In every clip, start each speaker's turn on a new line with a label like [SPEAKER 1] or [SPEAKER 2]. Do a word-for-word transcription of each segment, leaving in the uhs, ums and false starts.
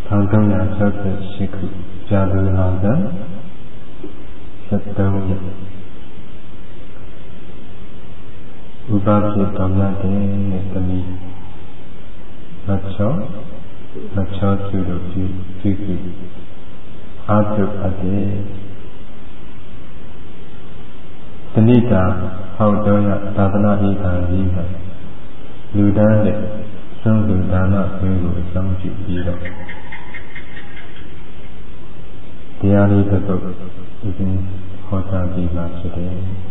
[SPEAKER 1] ထောင်သုံးရာ၆၈ခုကြာလူလာကဆက်သုံးရက်ဥပဖြစ်တော်များတဲ့သမီးမချောမချောသူတို့ပြုပြုပြုအာထုအပ်တဲ့တဏိတာဟောတော်ရသာသနာ့ဤခံကြီးကလူတန်းတဲ့ဆုံးလူဒါနဆွေးကိုအကြောင်းပြုပြီးတော့တရားလေးတစ်ပုဒ်ဥစဉ်ဟောကြားပြီးမှဖြစ်တယ်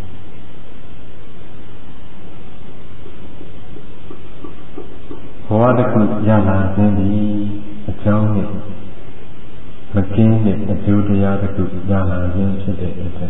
[SPEAKER 1] ဘဝတစ်ခုရလာခြင်းသည်အကြောင်းနဲ့မကင်းတဲ့အကျိုးတရားတစ်ခုရလာခြင်းဖြစ်တဲ့အတွက်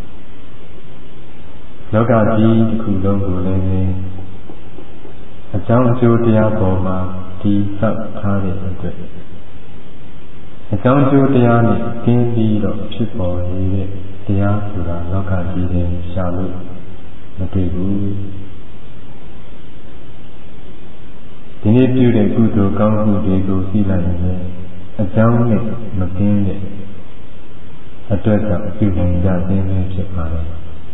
[SPEAKER 1] လောကကြီးတစ်ခုလုံးကိုလည်းအကြောင်းအကျိုးတရားပေါ်မှာတည်ဆောက်ထားတဲ့အတွက်အကြောင်းအကျိုးတရားနဲ့ကင်းပြီးတော့ဖြစ်ပေါ်နေတဲ့တရားဆိုတာလောကကြီးတွင်ရှာလို့မတွေ့ဘူးဒီနေ့ပြုတဲ့ကုသိုလ်ကောင်းမှုတွေကိုသိလိုက်ရင်အကြောင်းနဲ့မကင်းတဲ့အတွက်ကြောင့်ပြုနိုင်ကြခြင်းဖြစ်ပါတယ်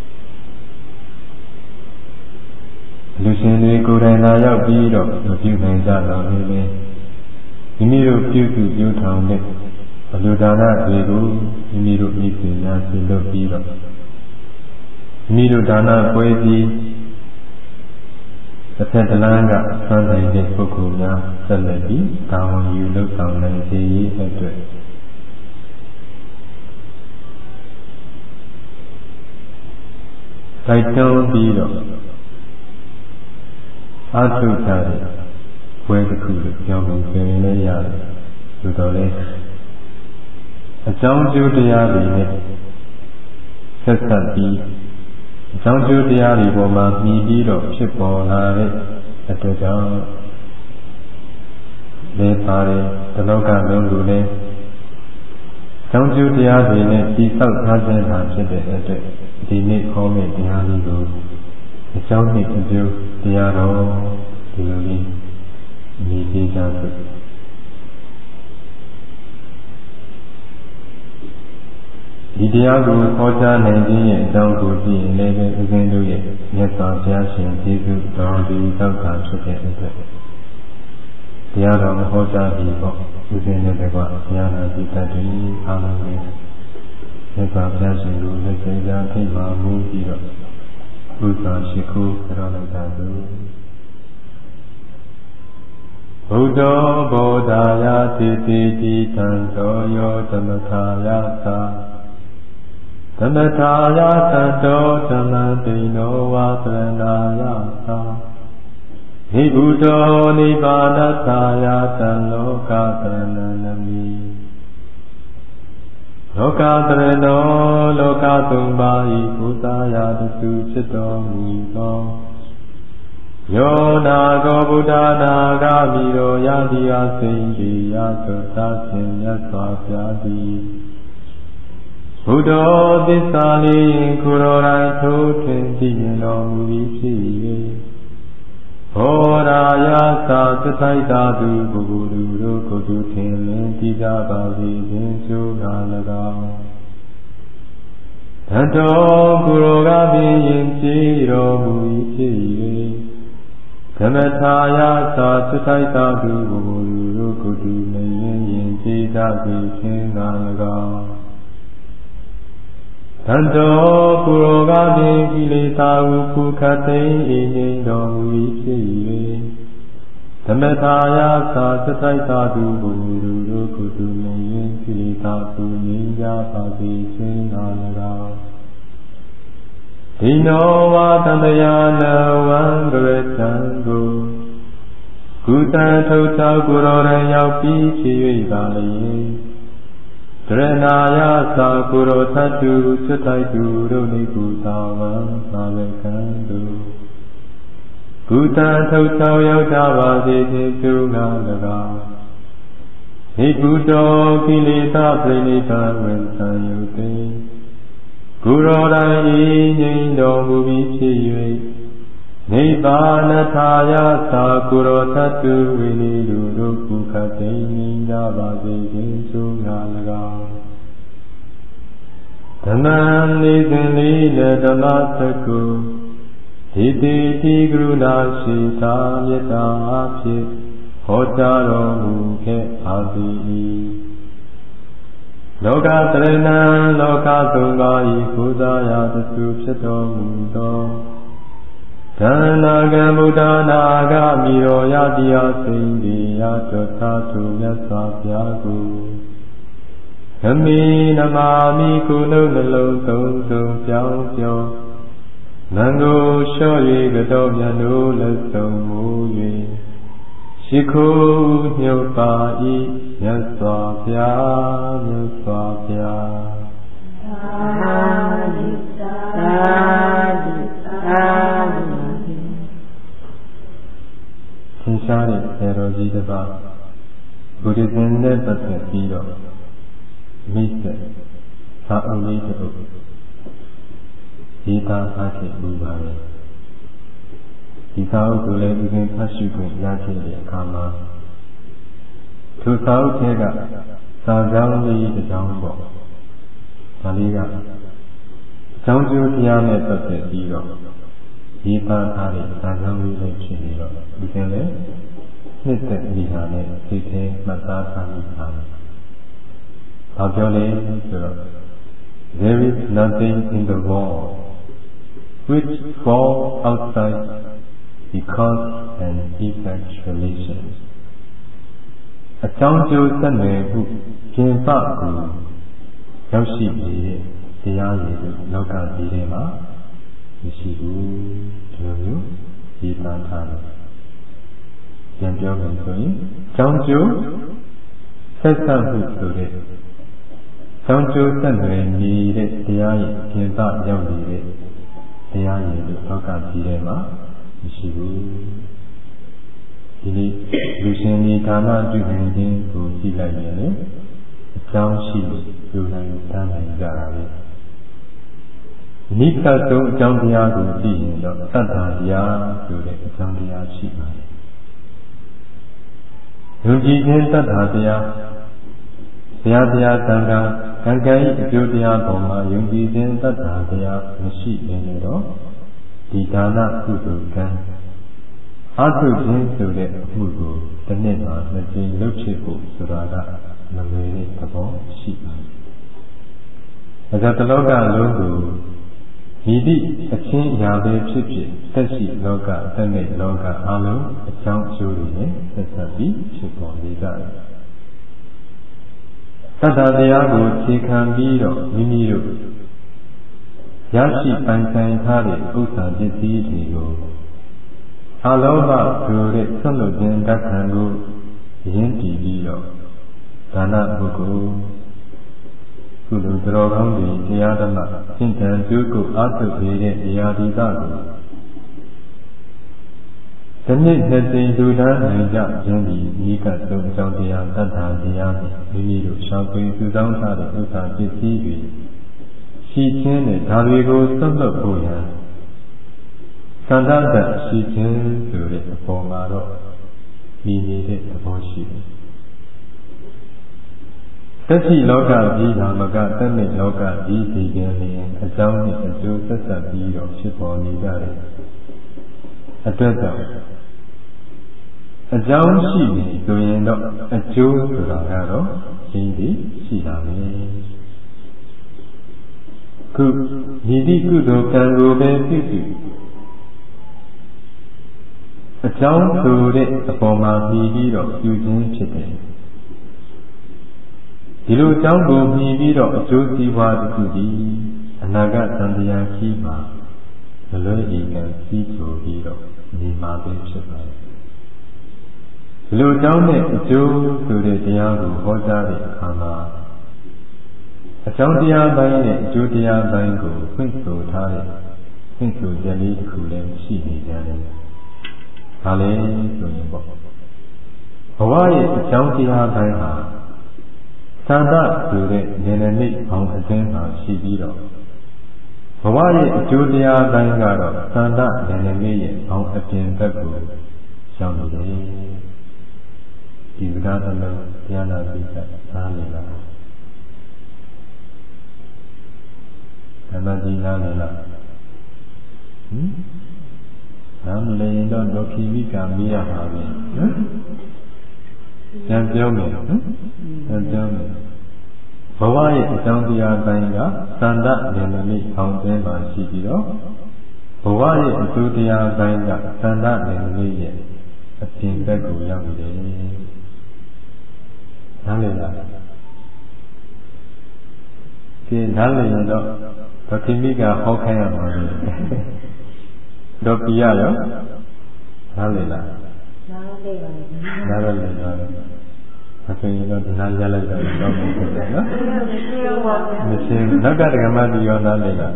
[SPEAKER 1] လူရှင်တွေကိုယ်တိုင်လာရောက်ပြီးတော့မပြုနိုင်ကြတော့ဘူးလေမိမိတို့ပြုစုပြုထောင်တဲ့အလူဒါနတွေကိုမိမိတို့ဤပညာသိလို့ပြီးတော့မိမိတို့ဒါနပွဲပြီးတစ်ဖက်တစ်လမ်းကဆွမ်းနိုင်တဲ့ပုဂ္ဂိုလ်များဆက်လက်ပြီးတာဝန်ယူလုပ်ဆောင်နိုင်စေရေးအတွက်တိုက်တွန်းပြီးတော့အားထုတ်ကြတဲ့ဘွဲတစ်ခုကိုကြောင်းကိုပြင်လဲရတယ်ဆိုတော့လေအကြောင်းကျိုးတရားတွေနဲ့ဆက်ဆက်ပြီးအကြောင်းကျိုးတရားတွေပေါ်မှာမြည်ပြီးတော့ဖြစ်ပေါ်လာတဲ့အတွက်ကြောင့်လေပါတယ်တလောကလုံးကိုလည်းအကြောင်းကျိုးတရားတွေနဲ့တည်ဆောက်ထားခြင်းသာဖြစ်တဲ့အတွက်ဒီနေ့ခေါ်မယ့်တရားလေးကိုအကြောင်းနဲ့အကျိုးတရားတော်ဒီလိုလေးမြည်ပြီးကြစို့ဒီတရားကိုဟောကြားနိုင်ခြင်းရဲ့အကြောင်းကိုသိရင်လည်းဦးဇင်းတို့ရဲ့မြတ်စွာဘုရားရှင်ကျေးဇူးတော်ဒီသောတာဖြစ်တဲ့အတွက်တရားတော်ဟောကြားပြီးတော့ဦးဇင်းတို့ကဘုရားနာတိတ္တိအားလုံးကိုမြတ်စွာဘုရားရှင်ကိုလက်စိမ်းစားထိမှမူပြီးတော့ဘုရားရှိခိုးကြောင်းလိုက်တာသို့ဘုဒ္ဓဘောဓာယတိတိတိတံသောယောသမထာယသာသမထာယသတ္တောသမတိနောဝါပရဏာယသာဟိဘုဒ္ဓောနိဗ္ဗာနသာယသံလောကတရဏနမိလောကတရဏောလောကသုံးပါးဤဘုသာယတစုဖြစ်တော်မူသောယောနာကောဗုဒ္ဓနာဂာမိရောယတိအစိဉ္စီယသုတ္တဖြင့်မြတ်စွာဘုရားသည်ဘုဒ္ဓသစ္စာလေးကိုယ်တော်တိုင်ထိုးထင်သိမြင်တော်မူပြီးဖြစ်၍ဘောရာယသာသစ္စိတာသူပုဂ္ဂိုလ်တို့ကိုယ်သူထင်လင်းသိကြပါစေခြင်းကျိုးက၎င်းတတော်ကိုယ်တော်ကပြင်းရင်ကြည်တော်မူပြီးဖြစ်၍သမထာယသာသစ္စိတာသူပုဂ္ဂိုလ်တို့ကိုယ်သူလင်းရင်ကြည်ကြစေခြင်းက၎င်းတန်တော်ကိုယ်တော်ကပင်ကိလေသာဟုခုခတ်သိမ်းငြိမ်တော်မူ၏ဖြစ်၍သမထာယသာသစ္စိတာသူဘုရားတို့ကိုယ်သူမြင်ရင်ကိလေသာကိုငြိမ်းကြပါစေခြင်းသာ၎င်းဒီနောဝါတန္တယာနဝံကရတံကိုကုသံထုတ်သောကိုယ်တော်တိုင်ရောက်ပြီးဖြစ်၍ပါလျင်ကရဏာယသာကိုယ်တော်သတ္တုစွတ်တိုက်သူတို့နိကုသာဝံသာဝကံတို့ကုသံထုတ်သောရောက်ကြပါစေခြင်းကျိုးငါ၎င်းဟိကုတောကိလေသာပြိဋိသဝင်သံယုတိကိုယ်တော်တိုင်ဤငြိမ်တော်မူပြီးဖြစ်၍ Nibbana Thaya Sakuro Tatu Vini Ruku Katini Navasi Jinsu Nalaga Dhaman Nidini Nidamasaku Hiti Tigruna Shita Yata Api Hotaro Muke Adi Loka Trena Loka Tungai Kudaya Tatu Pyato Mundo Dana Buddha Naga Miro Yadiya Sindhi Yato Tatu Yasa Pyagu Kami Namami Kuno Nalo Tung Tung Pyao Pyao Nango Shoyi Gado Yano Lesong Muyi Shiko Nyopa I Yasa Pya Yasa Pya Sadi Sadi Sadi Sinshari Eroji Deva Buddhism ne Pathat Pi Do Mise Sauli Tho Dita Ake Bubare Dita Uko Le Ukin Pashu Kun Yake Le Kama Thu Sao Thega Sa Jang Li De Jang Bo Daliga Jang Ju Tia ne Pathat Pi Do Dita Ari Sa Jang Li Le Chi Ni Do Ukin Le Nitte Liha Ne Sithe Mata Sami Sami Bhagyole Sura There is nothing in the world which falls outside the cause and effect relation. A Chang Ju San Me Hu Kin Pa Gu Yao Shi Bi Tia Yi Loka Di De Ma Mishi Gu Dilo Myo Yi Na Tha Lo Yan Pyoမယ်So Yin Chang Ju Set San Hu So De Chang Ju San Me Ni De Tia Yi Kin Pa Yao Li De Tia Yi Loka Di De Ma Mishi Gu Di Ni Lu Shin Ni Thana Ju Hin Jin Ko Ji Lai Yin Le A Chang Shi Lu Nai Dan Nai Ja La Le Ni Tat Song A Chang Tia Ko Ji Yin Do Sattha Tia So De A Chang Tia Shi Ma Le Yong Ji Chin Sattha Tia Tia Tia Sangha Kan Kan Yi A Cyo Tia Paw Ma Yong Ji Chin Sattha Tia Mashi Yin Le Do Di Dana Kuso Kan Atu Jin So De A Mu Ko Ta Nit Maနှစ်ကြိမ်လုပ်ဖြစ်ဖို့ဆိုတာကမလွယ်တဲ့သဘောရှိပါတယ်။ဒါကြောင့်တလောကလုံးကိုဒီသည့်အချင်းအရာပဲဖြစ်ဖြစ်သက်ရှိလောကသက်မဲ့လောကအလုံးအကြောင်းအကျိုးတွေနဲ့ဆက်စပ်ပြီးဖြစ်ပေါ်နေကြတယ်။သတ္တတရားကိုခြေခံပြီးတော့မိမိတို့ရရှိပိုင်ဆိုင်ထားတဲ့ဥစ္စာပစ္စည်းတွေကိုအလောဘဆိုတဲ့ဆွတ်လွတ်ခြင်းဓာတ်ခံကိုရင်းတည်ပြီးတော့ဒါနပုဂ္ဂိုလ်ကုသိုလ်တော်ကောင်းတွေတရားဓမ္မသင်္ကြန်ကျိုးကိုအားထုတ်နေတဲ့တရားဒီကကိုဒီနေ့နှစ်သိန်းလူတန်းနိုင်ကြခြင်းဒီဤကသုံးအကြောင်းတရားတတ်တာတရားနဲ့မိမိတို့ရှောင်ပြေစုဆောင်းထားတဲ့ဥစ္စာပစ္စည်းတွေရှိခြင်းနဲ့ဒါတွေကိုဆွတ်လွတ်ဖို့ရန်သန္တာတရှိခြင်းဆိုတဲ့အပေါ်မှာတော့ဒီနေတဲ့သဘောရှိတယ်။သက်ရှိလောကကြီးသာမကသက်မဲ့လောကကြီးဒီကင်းလျင်အကြောင်းနဲ့အကျိုးဆက်ဆက်ပြီးတော့ဖြစ်ပေါ်နေကြတယ်။အတွက်ကြောင့်အကြောင်းရှိပြီဆိုရင်တော့အကျိုးဆိုတာကတော့ရှင်းပြီးရှိတာပဲ။ခုဒီဒီကုသိုလ်ကံကိုပဲပြုစုအကြောင်းဆိုတဲ့အပေါ်မှာမှီပြီးတော့ပြုခြင်းဖြစ်တယ်။ဒီလိုအကြောင်းကိုမှီပြီးတော့အကျိုးစီးပွားတစ်ခုဒီအနာဂတ်သံတရားကြီးမှာမလွဲဤကံစီးချိုပြီးတော့နေမှာပဲဖြစ်ပါတယ်။ဒီလိုအကြောင်းနဲ့အကျိုးဆိုတဲ့တရားကိုဟောကြားတဲ့အခါမှာအကြောင်းတရားပိုင်းနဲ့အကျိုးတရားပိုင်းကိုဖွင့်ဆိုထားတဲ့ဖွင့်ဆိုချက်လေးတစ်ခုလည်းရှိနေကြတယ်။ဒါလည်းဆိုရင်ပေါ့ဘဝရဲ့အကြောင်းတရားပိုင်းဟာသံသဆိုတဲ့ဉာဏ်နဲ့ဘောင်အသင်းမှာရှိပြီးတော့ဘဝရဲ့အကျိုးတရားတိုင်းကတော့သန္တာဉာဏ်နဲ့ရဲ့ဘောင်အပြင်ဘက်ကိုရောက်နေတယ်ဒီစကားတစ်လုံးတရားနာပြီးသားနေလားဓမ္မကြီးနားနေလားဟင်နားမလည်ရင်တော့ဒုက္ခိမိကမေးရပါပဲနော်ပြန်ပြောမယ်နော်ပြန်ပြောမယ်ဘဝရဲ့အကြောင်းတရားတိုင်းကသန္တာဉာဏ်နဲ့အောင်ကျင်းပါရှိပြီးတော့ဘဝရဲ့အကျိုးတရားတိုင်းကသန္တာဉာဏ်နဲ့ရဲ့အပြင်ဘက်ကိုရောက်နေတယ်နားလည်လားဒီနားလည်ရင်တော့ဒုက္ခိမိကဟောခိုင်းရမှာလေတော့ပြရရောနားလည်လားနားလည်ပါဘူးနားလည်ပါဘူးအခုရင်တော့ဒီနားရလိုက်တော့တော့မဟုတ်ဘူးနော်မရှင်းနောက်ကဓမ္မတိရောနားလည်လားဟ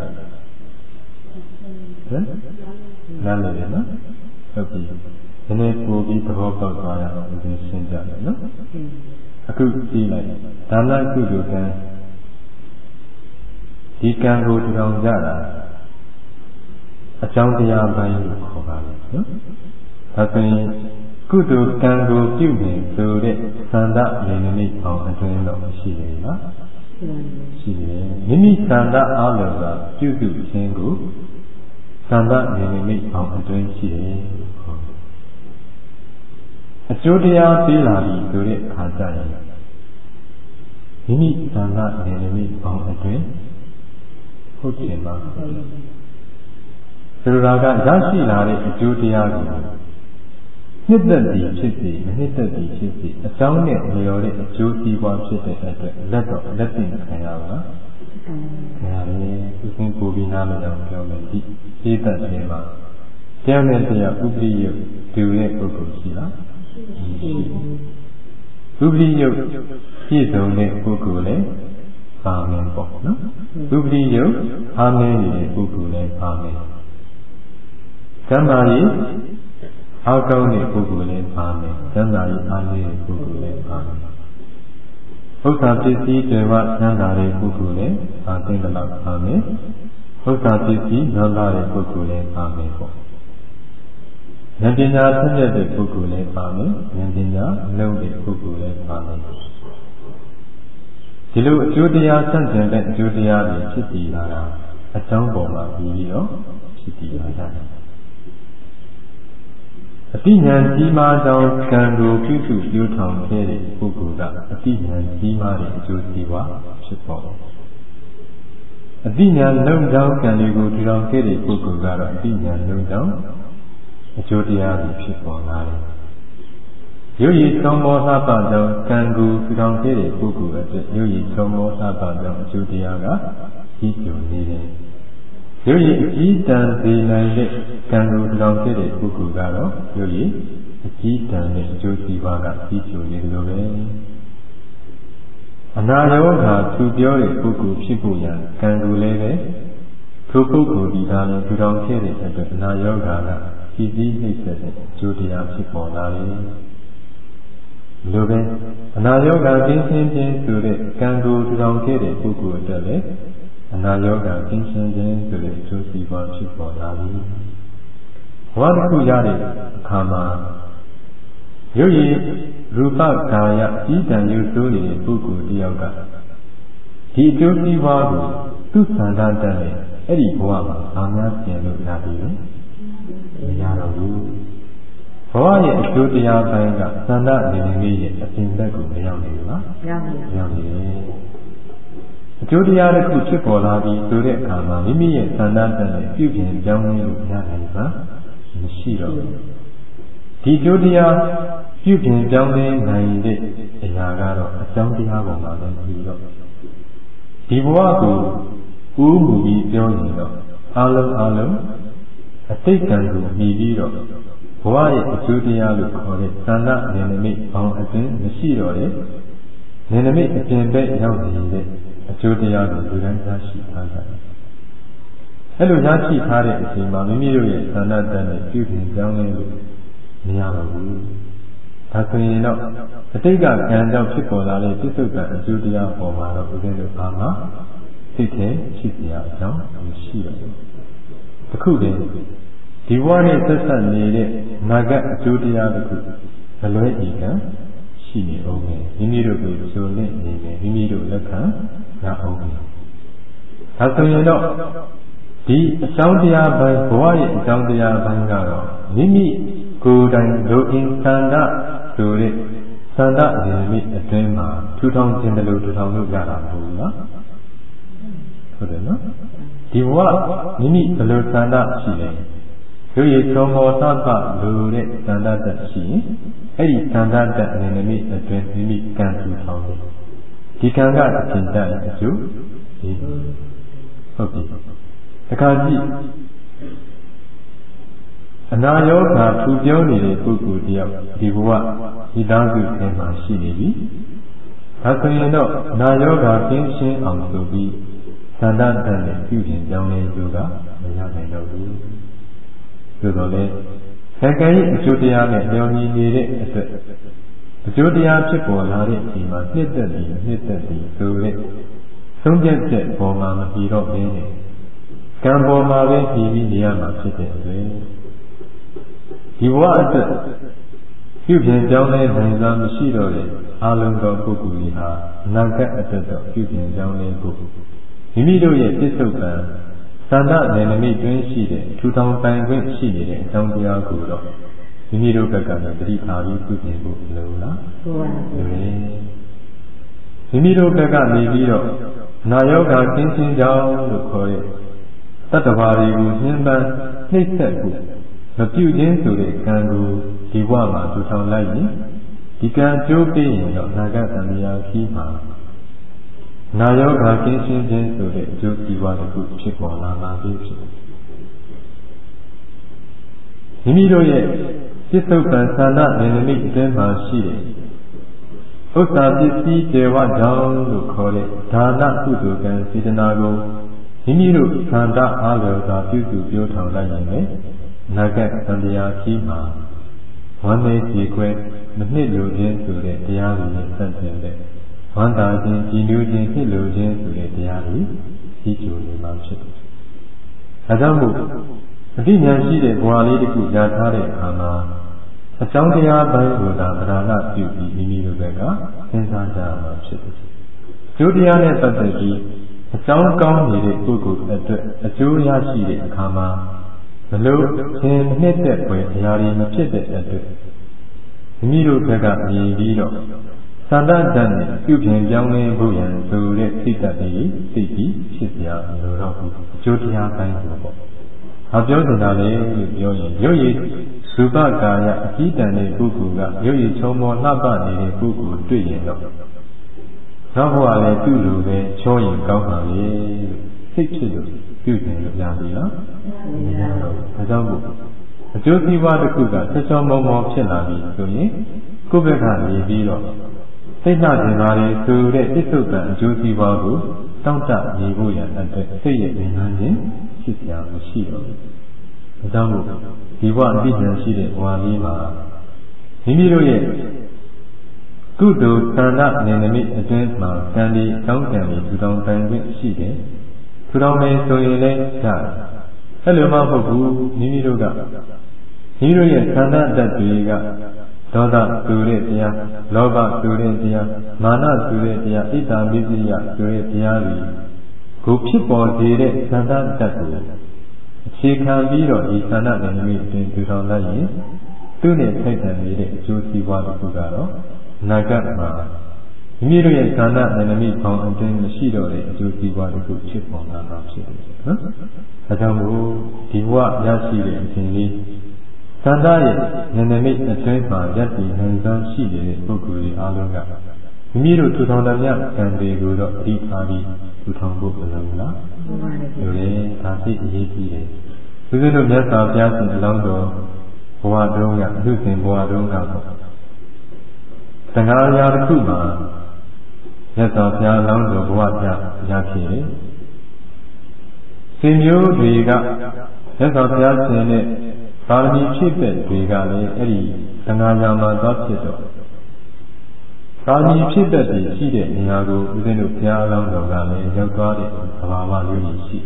[SPEAKER 1] မ်နားလည်ရနော်ဟုတ်ပြီဒီနေ့ပို့ပြီးသဘောပေါက်သွားရအောင်ဒီရှင်းကြမယ်နော်အခုကြည့်လိုက်ဒါနကုသိုလ်ကံဒီကံကိုထူထောင်ကြတာအကြောင်းတရားပိုင်းကိုခေါ်ပါမယ်နော်ဒါဆိုရင်ကုသိုလ်ကံကိုပြုနေဆိုတဲ့သန္တာဉာဏ်နဲ့အောင်အတွင်းတော့ရှိတယ်နော်ရှိတယ်မိမိသန္တာအားလုံးကပြုစုခြင်းကိုသန္တာဉာဏ်နဲ့အောင်အတွင်းရှိတယ်အကျိုးတရားပြီးလာပြီဆိုတဲ့အခါကျရင်မိမိသန္တာဉာဏ်နဲ့အောင်အတွင်းဟုတ်တယ်ပါဆိုလိုတာကရရှိလာတဲ့အကျိုးတရားကိုနှစ်သက်သည်ဖြစ်စေမနှစ်သက်သည်ဖြစ်စေအကြောင်းနဲ့လျော်တဲ့အကျိုးစီးပွားဖြစ်တဲ့အတွက်လက်တော့လက်သိခံရပါလားခံရတယ်သူစဉ်ကိုပြီးနားမလို့ပြောမယ်ဒီသိတတ်ခြင်းမှာတရားနဲ့တရားဥပရိယတူတဲ့ပုဂ္ဂိုလ်ရှိလားရှိဥပရိယပြည့်စုံတဲ့ပုဂ္ဂိုလ်လည်းပါမယ်ပေါ့နော်ဥပရိယအားနည်းနေတဲ့ပုဂ္ဂိုလ်လည်းပါမယ်ကမ္မာရီအောက်ကောင်းတဲ့ပုဂ္ဂိုလ်လည်းပါမယ်။ကျမ်းသာရေးအားနည်းတဲ့ပုဂ္ဂိုလ်လည်းပါမယ်။ဥစ္စာပစ္စည်းတွေဝကျမ်းသာတဲ့ပုဂ္ဂိုလ်လည်းပါတဲ့လောက်ပါမယ်။ဥစ္စာပစ္စည်းနန္ဒတဲ့ပုဂ္ဂိုလ်လည်းပါမယ်ပေါ့။ဉာဏ်ပညာဆင်းရဲတဲ့ပုဂ္ဂိုလ်လည်းပါမယ်။ဉာဏ်ပညာလုံးတဲ့ပုဂ္ဂိုလ်လည်းပါမယ်။ဒီလိုအကျိုးတရားဆန့်ကျင်တဲ့အကျိုးတရားတွေဖြစ်တည်လာတာအကြောင်းပေါ်မှာပြီးပြီးတော့ဖြစ်တည်လာကြတယ်။အတိဉာဏ်ကြီးမားသောကံကိုပြုစုပြောင်းထောင်ခဲ့တဲ့ပုဂ္ဂိုလ်ကအတိဉာဏ်ကြီးမားတဲ့အကျိုးစီးပွားဖြစ်ပေါ်တယ်။အတိဉာဏ်လုံကြောင်းကံတွေကိုထူထောင်ခဲ့တဲ့ပုဂ္ဂိုလ်ကတော့အတိဉာဏ်လုံကြောင်းအကျိုးတရားတွေဖြစ်ပေါ်လာတယ်။ရုပ်ရည်သုံးမောသပကြောင့်ကံကိုထူထောင်ခဲ့တဲ့ပုဂ္ဂိုလ်အတွက်ရုပ်ရည်သုံးမောသပကြောင့်အကျိုးတရားကကြီးကျယ်နေတယ်။ရုပ်ရည်အကြီးတန်းစေနိုင်တဲ့ကံကိုထောင်ခဲ့တဲ့ပုဂ္ဂိုလ်ကတော့ရုပ်ရည်အကြီးတန်းတဲ့အကျိုးစီးပွားကကြီးကျယ်နေတယ်လို့ပဲအနာရောဂါသူပြောတဲ့ပုဂ္ဂိုလ်ဖြစ်ဖို့ရန်ကံကိုလည်းပဲထိုပုဂ္ဂိုလ်ဒီကလည်းထူထောင်ခဲ့တဲ့အတွက်အနာရောဂါကကြီးကြီးနှိမ့်ဆက်တဲ့အကျိုးတရားဖြစ်ပေါ်လာတယ်လိုပဲအနာရောဂါကင်းရှင်းခြင်းဆိုတဲ့ကံကိုထူထောင်ခဲ့တဲ့ပုဂ္ဂိုလ်အတွက်လည်းအနာရောဂါကင်းရှင်းခြင်းဆိုတဲ့အကျိုးစီးပွားဖြစ်ပေါ်လာပြီဘဝတစ်ခုရတဲ့အခါမှာရုပ်ရည်ရူပကာယဤတန်ရုပ်ဆိုးနေတဲ့ပုဂ္ဂိုလ်တယောက်ကဒီအကျိုးစီးပွားကိုသူ့ဆန္ဒတတ်နဲ့အဲ့ဒီဘဝမှာဘာများပြင်လို့ရပြီလဲမရတော့ဘူးဘဝရဲ့အကျိုးတရားပိုင်းကဆန္ဒအနေနဲ့ရဲ့အပြင်ဘက်ကိုမရောက်နေဘူးလားရောက်နေတယ်အကျိုးတရားတစ်ခုဖြစ်ပေါ်လာပြီးဆိုတဲ့အခါမှာမိမိရဲ့ဆန္ဒတတ်နဲ့ပြုပြင်ပြောင်းလဲလို့ရနိုင်ပါမရှိတော့ဘူးဒီအကျိုးတရားပြုပြင်ပြောင်းလဲနိုင်တဲ့အရာကတော့အကြောင်းတရားပေါ်မှာလည်းပြီးတော့ဒီဘဝကိုဥမှုပြီးပြောရင်တော့အလုံးအလုံးအတိတ်ကံကိုမြည်ပြီးတော့ဘဝရဲ့အကျိုးတရားလို့ခေါ်တဲ့သန္တာဉာဏ်မိတ်ဘောင်အတွင်းမရှိတော့တဲ့ဉာဏ်မိတ်အပြင်ဘက်ရောက်နေတဲ့အကျိုးတရားကိုလူတိုင်းရရှိထားကြတယ်။အဲ့လိုရရှိထားတဲ့အချိန်မှာမိမိတို့ရဲ့သန္တာတန်နဲ့ပြုပြင်ပြောင်းလဲလို့မရတော့ဘူး။ဒါဆိုရင်တော့အတိတ်ကကံကြောင့်ဖြစ်ပေါ်လာတဲ့ပြစ္ဆုတ်ကံအကျိုးတရားပေါ်မှာတော့ဦးဇင်းတို့ဘာမှတစိတ်ထဲဖြစ်เสียအကြောင်းမရှိတော့ဘူးတခုတည်းဒီဘဝနဲ့ဆက်ဆက်နေတဲ့နာဂတ်အကျိုးတရားတစ်ခုမလွဲဧကံရှိနေအောင်ပဲမိမိတို့ကိုဆိုလင့်နေတယ်မိမိတို့လက်ခံရအောင်ပဲဒါဆိုရင်တော့ဒီအကြောင်းတရားပိုင်းဘဝရဲ့အကြောင်းတရားပိုင်းကတော့မိမိကိုယ်တိုင်လိုအင်ဆန္ဒဆိုတဲ့ဆန္ဒအရင်မိအတွင်းမှာထူထောင်ခြင်းတလို့ထူထောင်လို့ရတာမဟုတ်ဘူးလားဟုတ်တယ်နော်ဒီဘဝမိမိဘယ်လိုဆန္ဒရှိလဲရုပ်ရည်ချုံမောသတ်ပလိုတဲ့ဆန္ဒတတ်ရှိရင်အဲ့ဒီဆန္ဒတတ်အရင်မိအတွင်းမိမိကံထူထောင်တယ်ဒီကံကအကျဉ်းတတ်အကျိုးဒီဟုတ်ပြီတခါကြည့်အနာရောဂါထူပြောနေတဲ့ပုဂ္ဂိုလ်တယောက်ဒီဘဝဒီသားစုထဲမှာရှိနေပြီဒါဆိုရင်တော့အနာရောဂါကင်းရှင်းအောင်ဆိုပြီးသန္တာတတ်နဲ့ပြုပြင်ကြောင်းလဲလို့ကမရနိုင်တော့ဘူးဆိုတော့လေဆံကံရဲ့အကျိုးတရားနဲ့လျော်ညီနေတဲ့အတွက်အကျိုးတရားဖြစ်ပေါ်လာတဲ့အချိန်မှာနှစ်သက်ပြီးနှစ်သက်ပြီးဆိုတဲ့ဆုံးဖြတ်ချက်ပေါ်မှာမပြီးတော့ဘဲနဲ့ကံပေါ်မှာပဲပြီးပြီးနေရမှာဖြစ်တဲ့အတွက်ဒီဘဝအတွက်ပြုပြင်ကြောင်းလဲနိုင်စွာမရှိတော့တဲ့အာလုံတော်ပုဂ္ဂိုလ်ကြီးဟာအနာဂတ်အတွက်တော့ပြုပြင်ကြောင်းလဲဖို့မိမိတို့ရဲ့ပြစ္ဆုတ်ပံသန္တာနယ်နိမိတ်တွင်းရှိတဲ့ထူထောင်ပိုင်ခွင့်ရှိနေတဲ့အကြောင်းတရားကိုတော့မိမိတို့ဘက်ကလည်းတတိထားပြီးပြုပြင်ဖို့လိုလားလိုပါဘူးမိမိတို့ဘက်ကနေပြီးတော့နာယောဂကင်းရှင်းကြောင်းလို့ခေါ်တဲ့တတ္တဝါတွေကိုညှင်းပန်းနှိမ့်ဆက်ဖို့မပြုခြင်းဆိုတဲ့ကံကိုဒီဘဝမှာထူထောင်လိုက်ရင်ဒီကံကျိုးပေးရင်တော့နာဂတ်သံဃာခီးမှာနာယောဂကင်းရှင်းခြင်းဆိုတဲ့အကျိုးစီးပွားတစ်ခုဖြစ်ပေါ်လာမှာဖြစ်ဖြစ်မိမိတို့ရဲ့ပြစ္ဆုတ်ပံသန္တာနယ်နိမိတ်အတွင်းမှာရှိတဲ့ဥစ္စာပစ္စည်းကျေဝကြောင့်လို့ခေါ်တဲ့ဒါနကုသိုလ်ကံစေတနာကိုမိမိတို့သန္တာအားလျော်စွာပြုစုပြောထောင်လိုက်ရင်လေနာဂတ်သံဃာခီးမှာဝမ်းနည်းကြေကွဲမနှစ်လိုခြင်းဆိုတဲ့တရားတွေနဲ့ဆက်ဆံတဲ့ဝမ်းသာခြင်းကြည်နူးခြင်းနှစ်လိုခြင်းဆိုတဲ့တရားတွေကြီးကျယ်နေမှာဖြစ်တယ်။ဒါကြောင့်မို့အတိညာရှိတဲ့ဘဝလေးတစ်ခုရထားတဲ့အခါမှာအကြောင်းတရားပိုင်းကိုသာဗราဏပြုပြီးမိမိတို့ဘက်ကစဉ်းစားကြရမှာဖြစ်တယ်။ကျိုးတရားနဲ့ပတ်သက်ပြီးအကြောင်းကောင်းနေတဲ့ပုဂ္ဂိုလ်အတွက်အကျိုးရရှိတဲ့အခါမှာဘလို့ရှင်နှစ်သက်ပွဲအရာတွေမဖြစ်တဲ့အတွက်မိမိတို့ဘက်ကမြင်ပြီးတော့သန္တာတန်နဲ့ပြုပြင်ပြောင်းလဲဖို့ရန်ဆိုတဲ့စိတ်ဓာတ်တွေသိပြီးဖြစ်စရာမလိုတော့ဘူးအကျိုးတရားပိုင်းဆိုပေါ့။အပြောနေတာလေလို့ပြောရင်ရုပ်ရည်သုဘကာယအကြီးတန်တဲ့ပုဂ္ဂိုလ်ကရုပ်ရည်ချုံမောလှပနေတဲ့ပုဂ္ဂိုလ်တွေ့ရင်တော့နောက်ဘဝလည်းသူ့လိုပဲချောရင်ကောင်းပါလေစိတ်ဖြစ်လို့ပြုပြင်လို့ရပြီလားမရတော့ဘူးဒါကြောင့်မို့အကျိုးစီးပွားတစ်ခုကဆက်ချောမောမောဖြစ်လာပြီဆိုရင်ကိုယ့်ဘက်ကနေပြီးတော့စိတ်နှကျင်ပါလေဆိုတဲ့ပြစ္ဆုတ်ကံအကျိုးစီးပွားကိုတောင့်တနေဖို့ရတဲ့စိတ်ရဲ့ဉာဏ်ချင်းဖြစ်စရာမရှိတော့ဘူးဒါကြောင့်မို့ဒီဘဝအတိအကျရှိတဲ့ဘဝလေးမှာမိမိတို့ရဲ့ကုသိုလ်သန္တာနယ်နိမိတ်အတွင်းမှာကံဒီတောင်းကံပြီးထူထောင်တိုင်ခွင့်ရှိတယ်ထူထောင်နေဆိုရင်လည်းရတယ်အဲ့လိုမှမဟုတ်ဘူးမိမိတို့ကမိမိတို့ရဲ့သန္တာတတ်တွေကဒေါသဆိုတဲ့တရားလောဘဆိုတဲ့တရားမာနဆိုတဲ့တရားဣဒ္ဓမိစိယဆိုတဲ့တရားတွေကိုဖြစ်ပေါ်စေတဲ့သန္တာတတ်ကိုအခြေခံပြီးတော့ဒီသန္တာနယ်နိမိတ်အတွင်းထူထောင်လိုက်ရင်သူ့နဲ့ထိုက်တန်နေတဲ့အကျိုးစီးပွားတစ်ခုကတော့နာဂတ်မှာမိမိတို့ရဲ့ဌာနနယ်နိမိတ်ပေါင်းအတွင်းမရှိတော့တဲ့အကျိုးစီးပွားတစ်ခုဖြစ်ပေါ်လာတာဖြစ်တယ်နော်။ဒါကြောင့်မို့ဒီဘဝရရှိတဲ့အချိန်လေးသန္တာရဲ့နယ်နိမိတ်အတွင်းမှာရပ်တည်နိုင်စွမ်းရှိနေတဲ့ပုဂ္ဂိုလ်တွေအားလုံးကမိမိတို့ထူထောင်တဲ့မြတ်ကံတွေကိုတော့အဓိထားပြီးထူထောင်ဖို့မလိုဘူးလား။လိုတယ်ဒါသိအရေးကြီးတယ်။ဦးဇင်းတို့မြတ်စွာဘုရားရှင်အလောင်းတော်ဘဝတုန်းကအမှုစဉ်ဘဝတုန်းကပေါ့သံဃာရာတစ်ခုမှာမြတ်စွာဘုရားလောင်းတော်ဘဝပြရဖြစ်တယ်။ရှင်မျိုးတွေကမြတ်စွာဘုရားရှင်နဲ့ပါရမီဖြည့်တဲ့တွေကလည်းအဲ့ဒီသံဃာရာမှာသွားဖြစ်တော့ကာမီဖြစ်တတ်တဲ့ရှိတဲ့နေရာကိုဦးဇင်းတို့ဘုရားအလောင်းတော်ကလည်းရောက်သွားတဲ့သဘာဝမျိုးကြီးရှိ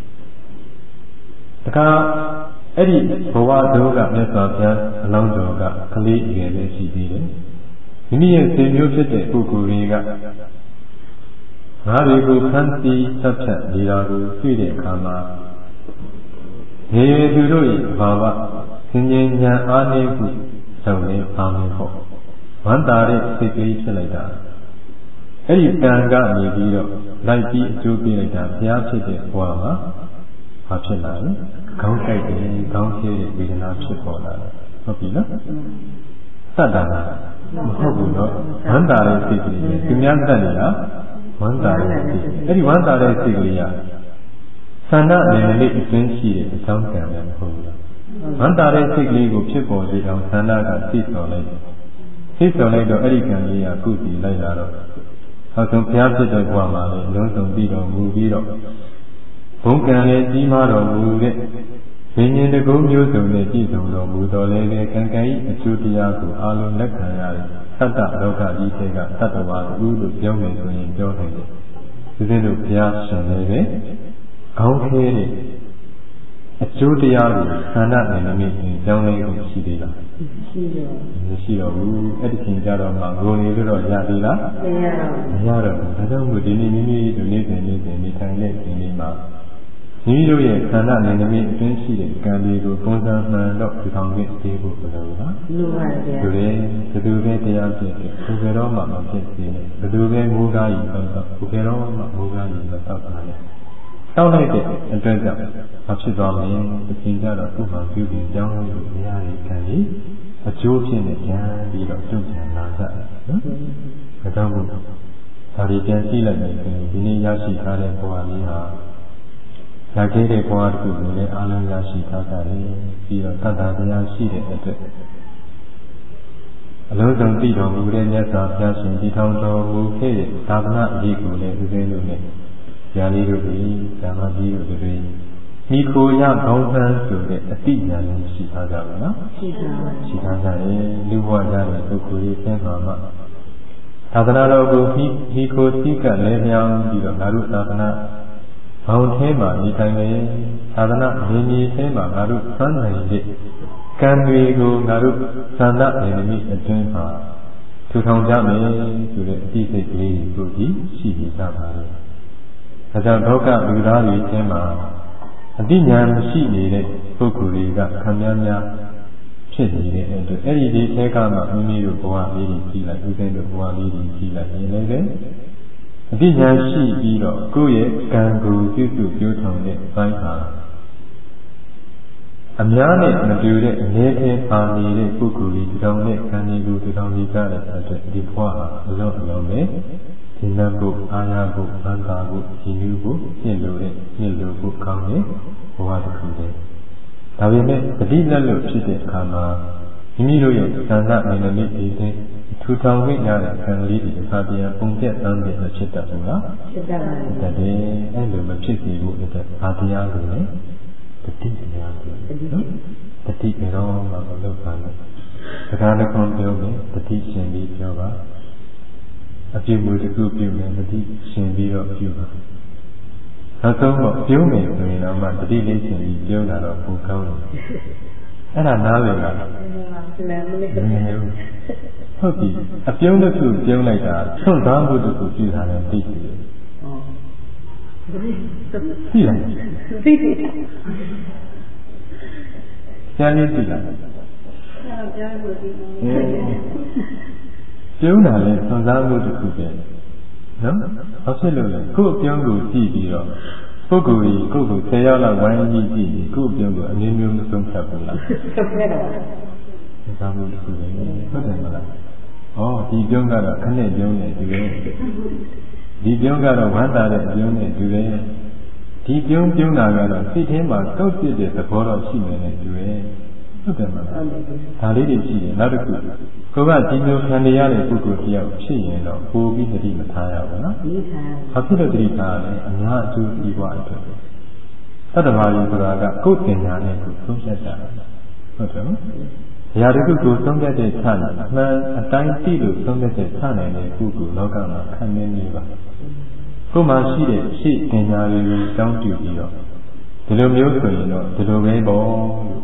[SPEAKER 1] တခါအဲ့ဒီဘဝတို့ကမြတ်စွာဘုရားအလောင်းတော်ကကလေးအရွယ်လေးရှိသေးတယ်မိမိရဲ့စေမျိုးဖြစ်တဲ့ပုဂ္ဂိုလ်တွေကငါးတွေကိုဖန်တီးဆက်ဖြတ်နေတာကိုတွေ့တဲ့အခါမှာဟေသူတို့၏ဘာဝသင်္ကြန်ဉာဏ်အားနည်းမှုကြောင့်လည်းပါမယ်ပေါ့ဝမ်းသာတဲ့စိတ်ကလေးဖြစ်လိုက်တာအဲ့ဒီတန်ကနေပြီးတော့လိုက်ပြီးအကျိုးပေးလိုက်တာဘုရားဖြစ်တဲ့ဘဝမှာဘာဖြစ်လာလဲခေါင်းကိုက်တယ်ခေါင်းကျဲတဲ့ဝေဒနာဖြစ်ပေါ်လာတယ်ဟုတ်ပြီနော်သတ္တနာမဟုတ်ဘူးနော်ဝမ်းသာတဲ့စိတ်ကလေးသူများတတ်နေတာဝမ်းသာတဲ့စိတ်အဲ့ဒီဝမ်းသာတဲ့စိတ်ကလေးကသန္တာနယ်လေးအတွင်းရှိတဲ့အကြောင်းကံပဲမဟုတ်ဘူးဝမ်းသာတဲ့စိတ်ကလေးကိုဖြစ်ပေါ်စေအောင်သန္တာကသိတော်လိုက်သိတော်လိုက်တော့အဲ့ဒီကံလေးကကုသီလိုက်လာတော့နောက်ဆုံးဘုရားဖြစ်တဲ့ဘဝမှာလည်းလုံးစုံပြီးတော့မူပြီးတော့ဘုံကံလည်းကြီးမားတော်မူတဲ့ဘိညာဉ်တကုံးမျိုးစုံနဲ့ပြည့်စုံတော်မူတော်လည်းလေကံကံ၏အကျိုးတရားကိုအာလုံးလက်ခံရတဲ့သတ္တလောကကြီးထဲကသတ္တဝါဥလို့ပြောမယ်ဆိုရင်ပြောနိုင်တယ်။ဒီလိုဘုရားရှင်လည်းပဲခေါင်းခဲတဲ့အကျိုးတရားကိုသန္တာနယ်နိမိတ်ကိုကြောင်းလေးကိုရှိသေးလားရှိတယ်မရှိတော့ဘူးအဲ့ဒီချိန်ကြတော့မှဂုဏ်တွေလို့တော့ရသေးလားမရတော့ဘူးဒါကြောင့်မို့ဒီနေ့မိမိတို့နေ့စဉ်နေ့စဉ်နေထိုင်တဲ့ချိန်လေးမှာမိမိတို့ရဲ့သန္တာနယ်နိမိတ်အတွင်းရှိတဲ့ကံတွေကိုပုံစံမှန်တော့ဒီကောင်ကြီးသေးဖို့မလိုဘူးလားလိုပါဗျာဆိုရင်ဘယ်သူပဲတရားဖြစ်တယ်ဘယ်ဘယ်တော့မှမဖြစ်သေးဘူးဘယ်သူပဲမိုးကားကြီးတော့ဘယ်ဘယ်တော့မှမိုးကားကြီးမတော့ပါနဲ့တောက်လိုက်တဲ့အတွက်ကြောင့်ဘာဖြစ်သွားမလဲဒီချိန်ကျတော့ဥပ္ပါပြုပြီးကြောင်းလို့မရတဲ့ကံကြီးအကျိုးဖြစ်နေပြန်ပြီးတော့တုံ့ပြန်လာကြတယ်နော်ဒါကြောင့်မို့ဒါတွေပြန်ကြည့်လိုက်ရင်ဒီနေ့ရရှိထားတဲ့ဘဝလေးဟာရခဲ့တဲ့ဘဝတစ်ခုကိုလည်းအားလုံးရရှိထားကြတယ်ပြီးတော့တတ္တတရားရှိတဲ့အတွက်အလုံးစုံသိတော်မူတဲ့မြတ်စွာဘုရားရှင်ဒီထောင်တော်မူခဲ့တဲ့သာသနာ့အရေးကိုလည်းဦးဇင်းတို့နဲ့ဉာဏ်လေးတို့ဒီဓမ္မကြီးတို့တွေမိခိုရကောင်းဆန်းဆိုတဲ့အတိဉာဏ်လေးရှိထားကြပါလားရှိပါပါရှိထားကြတယ်လူဘဝကြတဲ့ပုဂ္ဂိုလ်ကြီးဆင်းပါမှသာသနာတော်ကိုမိမိခိုသိကလည်းမြောင်းပြီးတော့ငါတို့သာသနာဘောင်ထဲမှာနေထိုင်နေသာသနာနေနေထဲမှာငါတို့သမ်းနိုင်တဲ့ကံတွေကိုငါတို့သန္တာနေမိအတွင်းမှာထူထောင်ကြမယ်ဆိုတဲ့အသိစိတ်ကလေးကိုကြည့်ရှိနေကြပါလေဒါကြောင့်ဒုက္ခလူသားတွေထဲမှာအတိညာမရှိနေတဲ့ပုဂ္ဂိုလ်တွေကခံများများဖြစ်နေတဲ့အတွက်အဲ့ဒီဒီထဲကမှမိမိတို့ဘဝလေးတွေကြည့်လိုက်ဥစဉ်တို့ဘဝလေးတွေကြည့်လိုက်ရင်လည်းအတိညာရှိပြီးတော့ကိုယ့်ရဲ့ကံကိုပြုစုပြောထောင်တဲ့ဘိုင်းဟာအများနဲ့မတူတဲ့အနည်းသေးပါနေတဲ့ပုဂ္ဂိုလ်ကြီးတောင်းတဲ့ကံတွေကိုတောင်းနေကြတဲ့အတွက်ဒီဘဝဟာအလုံးအလုံးပဲဒီနတ်ကိုအာရကိုဘန္တာကိုဒီနည်းကိုပြည့်လို့တဲ့ပြည့်လို့ကိုကောင်းတဲ့ဘဝတစ်ခုပဲဒါပေမဲ့တတိလက်လို့ဖြစ်တဲ့အခါမှာမိမိတို့ရဲ့သံဃာအနေနဲ့ဒီတဲ့ထူထောင်ခွင့်ရတဲ့ခံလေးတွေအခါတည်းပုံပြတ်တမ်းတဲ့ဖြစ်တတ်ဘူးလားဖြစ်တတ်ပါဘူးတည်းအဲ့လိုမဖြစ်စေဘူးအတွက်အာတရားကိုလည်းတတိတရားကိုနော်တတိရောမှမလုပ်ပါနဲ့စကားတစ်ခုပြောမယ်တတိရှင်ပြီးပြောပါအပြုမှုတစ်ခုပြုမယ်တတိရှင်ပြီးတော့ပြုပါနောက်ဆုံးတော့ပြုံးမယ်ဆိုရင်တော့မှတတိလေးရှင်ပြီးပြုံးတာတော့ပိုကောင်းတယ်အဲ့ဒါနားလည်လားဟုတ်ပြီအပြုံးတစ်ခုပြုံးလိုက်တာထွန်းသားမှုတစ်ခုပြုတာလည်းသိတယ်သိလားသိတယ်ကျန်လေးသိလားပြုံးတာလည်းထွန်းသားမှုတစ်ခုပဲနော်ဘာဖြစ်လို့လဲကိုယ့်အပြုံးကိုကြည့်ပြီးတော့ပုဂ္ဂိုလ်ကြီးကိုယ့်ကိုဆယ်ယောက်လောက်ဝိုင်းကြီးကြည့်ပြီးကိုယ့်အပြုံးကိုအမျိုးမျိုးမဆုံးဖြတ်ဘူးလားဆုံးဖြတ်တော့ထွန်းသားမှုတစ်ခုပဲဟုတ်တယ်မလားဩဒီပြုံးကတော့ခနဲ့ပြုံးနေဒီလိုဒီပြုံးကတော့ဝမ်းသာတဲ့ပြုံးနဲ့တူတယ်ဒီပြုံးပြုံးတာကတော့စိတ်ထဲမှာကောက်ပြစ်တဲ့သဘောတော့ရှိနေတယ်တူတယ်ဟုတ်တယ်မလားဒါလေးတွေရှိတယ်နောက်တစ်ခုကိုကဒီမျိုးခံရတဲ့ပုဂ္ဂိုလ်တယောက်ဖြစ်ရင်တော့ပိုပြီးသတိမထားရဘူးနော်ဘာဖြစ်လို့သတိထားလဲအများအကျိုးပြီးွားအတွက်သတ္တဝါကြီးဆိုတာကကိုယ်တင်ညာနဲ့ကိုသုံးဖြတ်တာဟုတ်တယ်နော်ရာတခုကိုသုံးတဲ့ချနေအမှန်အတိုင်းသိလို့သုံးတဲ့ချနိုင်တဲ့ပုဂ္ဂိုလ်လောကမှာခံနေနေပါကိုယ်မှာရှိတဲ့ရှေ့တင်ညာတွေကိုတောင်းတပြီးတော့ဒီလိုမျိုးဆိုရင်တော့ဒီလိုပဲပေါ့လို့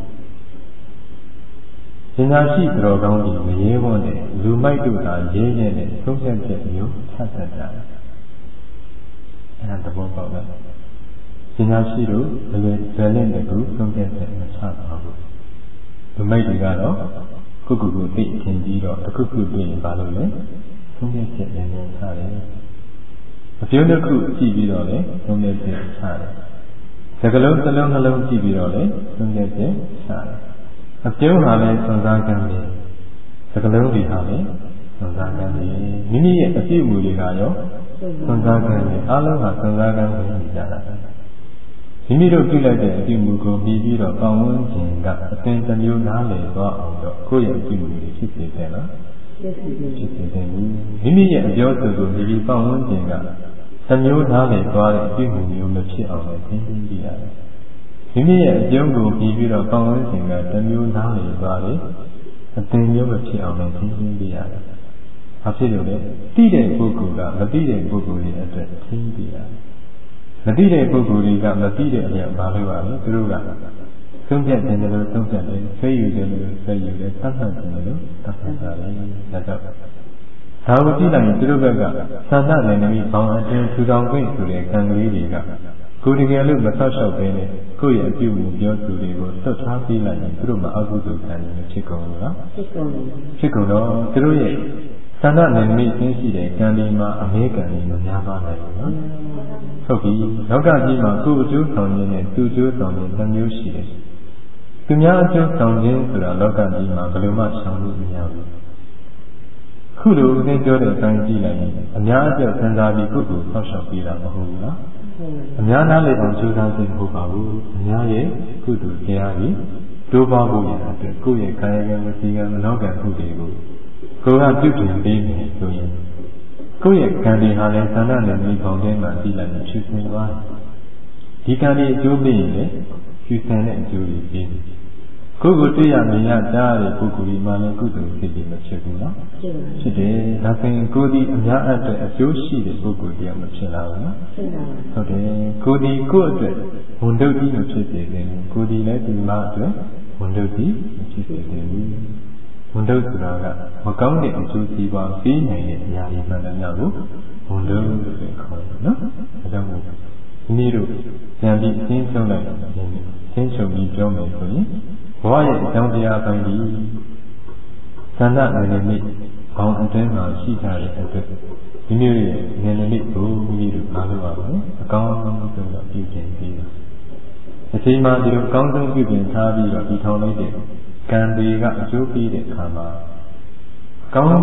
[SPEAKER 1] တင်ညာရှိတော်ကောင်းကြီးမရေဝန်းတဲ့လူမိုက်တို့သာရေးရတဲ့သုံးတဲ့ချက်မျိုးဆက်ဆက်ကြတယ်အဲဒါသဘောပေါက်လားတင်ညာရှိတို့ဘယ်လိုဇာတ်နဲ့တူသုံးတဲ့ချက်မချပါဘူးလူမိုက်တွေကတော့ခုခုကိုသိအချင်းကြီးတော့တစ်ခုခုပြင်ပါလို့လေသုံးတဲ့ချက်လည်းမျိုးချတယ်အပြုံးတစ်ခုကြည့်ပြီးတော့လေသုံးတဲ့ချက်ချတယ်စကလုံးတစ်လုံးနှလုံးကြည့်ပြီးတော့လေသုံးတဲ့ချက်ချတယ်အပြုံးဟာလည်းစွန့်စားကံပဲစကလုံးတွေဟာလည်းစွန့်စားကံပဲမိမိရဲ့အပြည့်အမူတွေကရောစွန့်စားကံပဲအားလုံးဟာစွန့်စားကံပဲနေကြတာမိမိတို့ပြုလိုက်တဲ့အပြုအမူကိုပြီးပြီးတော့ပေါင်းဝန်းကျင်ကအသင်တစ်မျိုးနားလည်သွားအောင်တော့ကိုယ့်ရဲ့အပြုအမူတွေဖြစ်စေတယ်လားဖြစ်စေတယ်ဖြစ်စေတယ်မိမိရဲ့အပြောဆိုကိုပြီးပြီးပေါင်းဝန်းကျင်ကတစ်မျိုးနားလည်သွားတဲ့အပြုအမူမျိုးမဖြစ်အောင်လည်းသိသိကြရတယ်မိမိရဲ့အကျုံးကိုပြီးပြီးတော့ပေါင်းဝန်းကျင်ကတစ်မျိုးနားလည်သွားတယ်အသင်မျိုးမဖြစ်အောင်လည်းသိသိကြရတယ်ဘာဖြစ်လို့လဲသိတဲ့ပုဂ္ဂိုလ်ကမသိတဲ့ပုဂ္ဂိုလ်ရဲ့အတွက်သိသိရတယ်မသိတဲ့ပုဂ္ဂိုလ်တွေကမသိတဲ့အရာဘာလို့ပါလဲသူတို့ကသုံးဖြတ်တယ်လို့သုံးဖြတ်တယ်ဆွေးယူတယ်လို့ဆွေးယူတယ်သတ်မှတ်တယ်လို့သတ်မှတ်တာလေဒါကြောင့်ဒါကိုကြည့်လိုက်ရင်သူတို့ဘက်ကသန္တာနယ်နိမိတ်ဘောင်အတွင်းထူထောင်ခွင့်ဆိုတဲ့ကံကလေးတွေကကိုယ်တကယ်လို့မဆောက်ရှောက်ဘဲနဲ့ကိုယ့်ရဲ့အပြုအမူပြောဆိုတွေကိုသွတ်ထားပြီးလိုက်ရင်သူတို့မှာအကုသိုလ်ကံတွေဖြစ်ကုန်လို့လားဖြစ်ကုန်တယ်ဖြစ်ကုန်တော့သူတို့ရဲ့သန္တာနယ်နိမိတ်သိရှိတဲ့ကံတွေမှာအမေကံတွေမများပါနိုင်ဘူးနော်ဟုတ်ပြီလောကကြီးမှာကိုယ်အကျိုးဆောင်ခြင်းနဲ့သူ့အကျိုးဆောင်ခြင်းတစ်မျိုးရှိတယ်သူများအကျိုးဆောင်ခြင်းဆိုတာလောကကြီးမှာဘယ်လိုမှရှောင်လို့မရဘူးခုလိုဦးသိပြောတဲ့အတိုင်းကြည့်လိုက်ရင်အများအကျက်စဉ်းစားပြီးပုဂ္ဂိုလ်ဆောက်ရှောက်ပြီးတာမဟုတ်ဘူးလားအများနားလေအောင်ကြိုးစားခြင်းမဟုတ်ပါဘူးအများရဲ့ကုသိုလ်တရားကြီးတိုးပွားဖို့ရတဲ့အတွက်ကိုယ့်ရဲ့ကာယကံဝစီကံမနောကံမှုတွေကိုကိုယ်ကပြုပြင်ပေးမယ်ဆိုရင်ကိုယ့်ရဲ့ကံတွေဟာလည်းသန္တာနဲ့မိပေါင်းထဲမှာကြည့်လိုက်ရင်ဖြူစင်သွားတယ်ဒီကံတွေအကျိုးပေးရင်လည်းဖြူစင်တဲ့အကျိုးတွေပေးတယ်ကိုယ်ကိုတွေ့ရမြင်ရကြားရတဲ့ပုဂ္ဂိုလ်ဒီမှာလည်းကုသိုလ်ဖြစ်ပြီးမဖြစ်ဘူးနော်ဖြစ်တယ်ဒါဆိုရင်ကိုယ်ဒီအများအတွက်အကျိုးရှိတဲ့ပုဂ္ဂိုလ်တရားမဖြစ်လာဘူးနော်ဟုတ်တယ်ကိုယ်ဒီကိုယ့်အတွက်ဝန်တုပ်ကြီးမဖြစ်စေတယ်ကိုယ်ဒီလည်းဒီမှာအတွက်ဝန်တုပ်ကြီးမဖြစ်စေတယ်ဝန်တုပ်ဆိုတာကမကောင်းတဲ့အကျိုးစီးပွားပေးနိုင်တဲ့အရာတွေမှန်တယ်များကိုဝန်တုပ်လို့ခေါ်တယ်နော်အဲကြောင့်မို့ဒီနေ့တို့ပြန်ပြီးအရှင်းဆုံးလိုက်ရှင်းချုပ်ပြီးပြောမယ်ဆိုရင်ဘဝရဲ့အကြောင်းတရားပိုင်းဒီသန္တာနယ်နိမိတ်ဘောင်အတွင်းမှာရှိကြတဲ့အတွက်ဒီမျိုးရဲ့နယ်နိမိတ်ကိုမိမိတို့အားလုံးပါပဲအကောင်းဆုံးပြုလုပ်ပြုပြင်ပြီးတော့အချိန်မှဒီလိုအကောင်းဆုံးပြုပြင်ထားပြီးတော့ဒီထောင်လိုက်တဲ့ကံတွေကအကျိုးပေးတဲ့အခါမှာကောင်း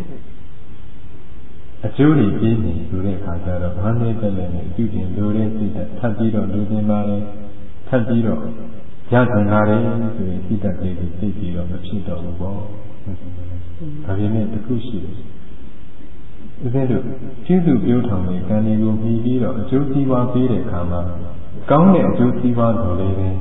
[SPEAKER 1] တဲ့အကျိုးတွေပေးနေဆိုတဲ့အခါကျတော့ဘာနဲ့တက်လဲနဲ့ပြုပြင်လိုတဲ့စိတ်ထပ်ပြီးတော့လူသင်ပါတယ်ထပ်ပြီးတော့ရသင်္ကားတယ်ဆိုရင်စိတ်တက်ကလေးကိုသိပြီးတော့မဖြစ်တော့ဘူးပေါ့ဒါပေမဲ့တစ်ခုရှိတယ်ဦးဇင်းတို့ကျေးဇူးပြုထောင်တဲ့ကံတွေကိုပြီးပြီးတော့အကျိုးစီးပွားပေးတဲ့အခါမှာကောင်းတဲ့အကျိုးစီးပွားတော်လေးပဲ